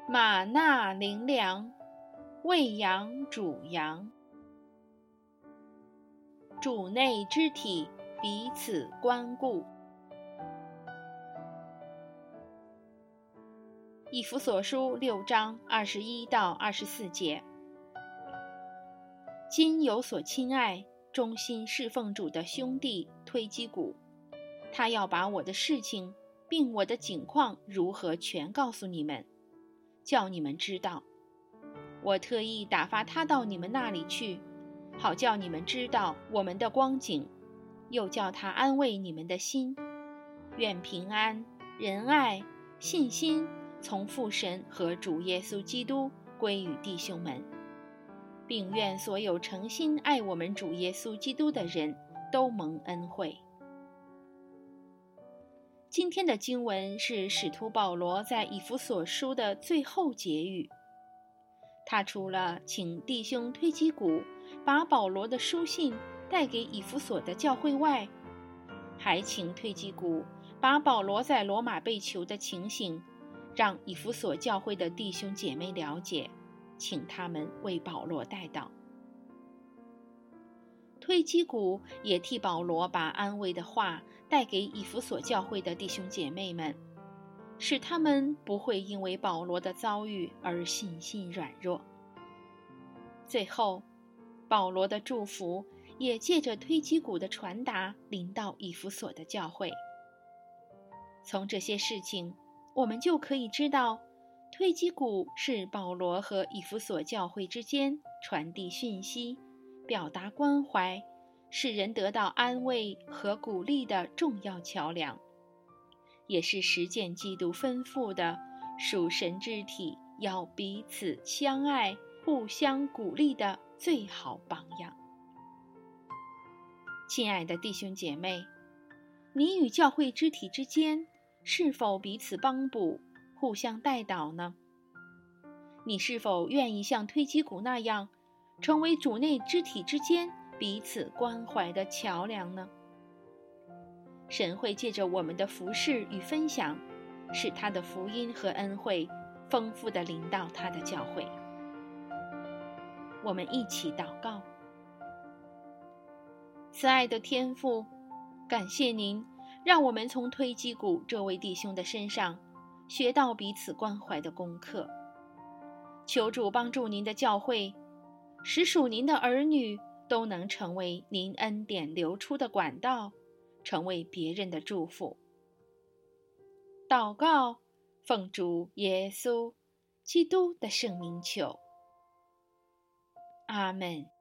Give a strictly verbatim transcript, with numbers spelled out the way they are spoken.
马纳灵粮，喂养主羊。主内肢体彼此关顾。以弗所书六章二十一到二十四节。今有所亲爱、忠心侍奉主的兄弟推基古，他要把我的事情并我的景况如何全告诉你们，叫你们知道。我特意打发他到你们那里去，好叫你们知道我们的光景，又叫他安慰你们的心。愿平安、仁爱、信心从父神和主耶稣基督归于弟兄们，并愿所有诚心爱我们主耶稣基督的人都蒙恩惠。今天的经文是使徒保罗在以弗所书的最后结语。他除了请弟兄推基古把保罗的书信带给以弗所的教会外，还请推基古把保罗在罗马被囚的情形让以弗所教会的弟兄姐妹了解，请他们为保罗代祷。推基古也替保罗把安慰的话带给以弗所教会的弟兄姐妹们，使他们不会因为保罗的遭遇而信心软弱。最后，保罗的祝福也借着推基古的传达临到以弗所的教会。从这些事情，我们就可以知道，推基古是保罗和以弗所教会之间传递讯息、表达关怀、使人得到安慰和鼓励的重要桥梁，也是实践基督吩咐的属神肢体要彼此相爱、互相鼓励的最好榜样。亲爱的弟兄姐妹，你与教会肢体之间是否彼此帮补、互相代祷呢？你是否愿意像推基古那样，成为主内肢体之间彼此关怀的桥梁呢？神会借着我们的服事与分享，使他的福音和恩惠丰富地临到他的教会。我们一起祷告。慈爱的天父，感谢您让我们从推基古这位弟兄的身上学到彼此关怀的功课。求主帮助您的教会，使属您的儿女都能成为您恩典流出的管道，成为别人的祝福。祷告，奉主耶稣基督的圣名求。阿们。